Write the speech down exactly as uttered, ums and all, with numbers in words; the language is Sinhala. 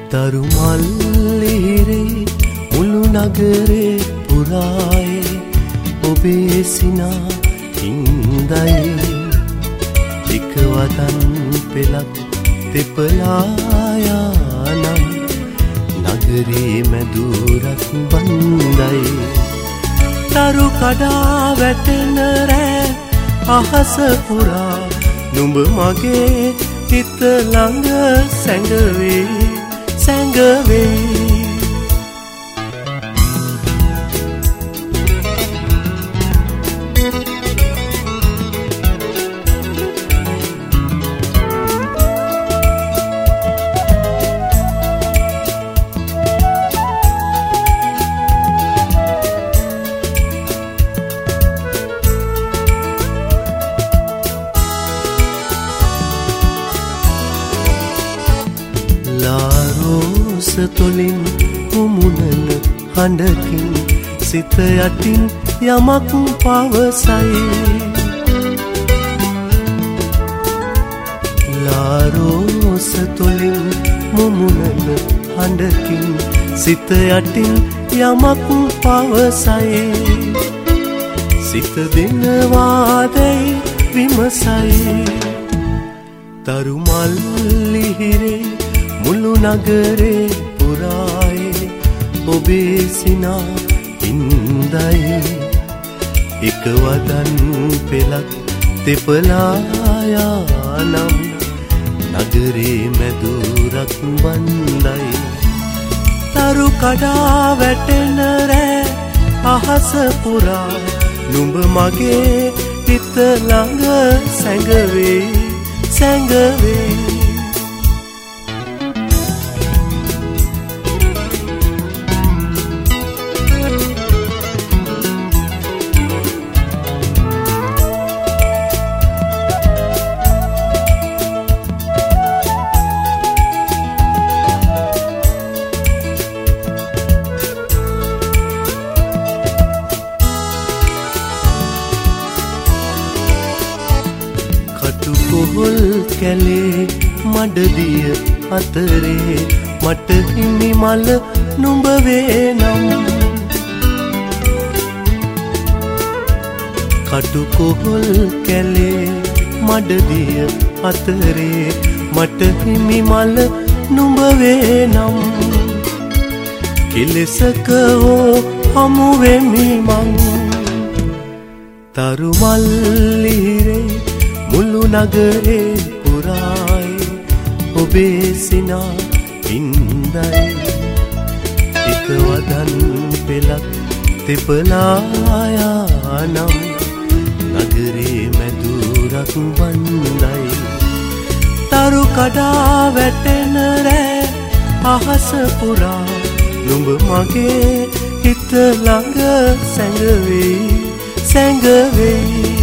තරු මල්ලිහිරේ මුළු නගරේ පුරායේ ඔබේ සිනා හින්දයි එක වදන් පෙලක් තෙපලායානම් නගරේ මැදුරක් බන්දයි තරු කඩා වැටෙන රෑ අහස පුරා නුඹ මගේ හිත ළඟ සැඟවේ සැඟවේ ලාරෝස තොලින් මුමුණන හඬකින් සිත යටින් යමක් පවසයි ලාරෝස තොලින් මුමුණන හඬකින් සිත යටින් යමක් පවසයි සිත දෙනවාදැයි විමසයි තරු මල්ලිහිරේ මුළු නගරේ පුරායේ ඔබේ සිනා හින්දයි එක වදන් පෙලක් තෙපලායානම් නගරේ මැදුරක් බන්දයි තරු කඩා වැටෙන රෑ අහස පුරා නුඹ මගේ හිත ළඟ සැඟවේ සැඟවේ කොහොල් කැලේ මඩදිය අතරේ මට හිමි මල නුඹ වේනම් කටු කොහොල් කැලේ මඩදිය අතරේ මට හිමි මල නුඹ වේනම් කෙලෙසක හෝ හමු වෙමි මං තරු මල්ලිහිරේ මුළු නගරේ පුරායේ ඔබේ සිනා හින්දයි එක වදන් පෙලක් තෙපලායානම් නගරේ මැදුරක් බන්දයි තරු කඩා වැටෙන රෑ අහස පුරා නුඹ මගේ හිත ළඟ සැඟවේ සැඟවේ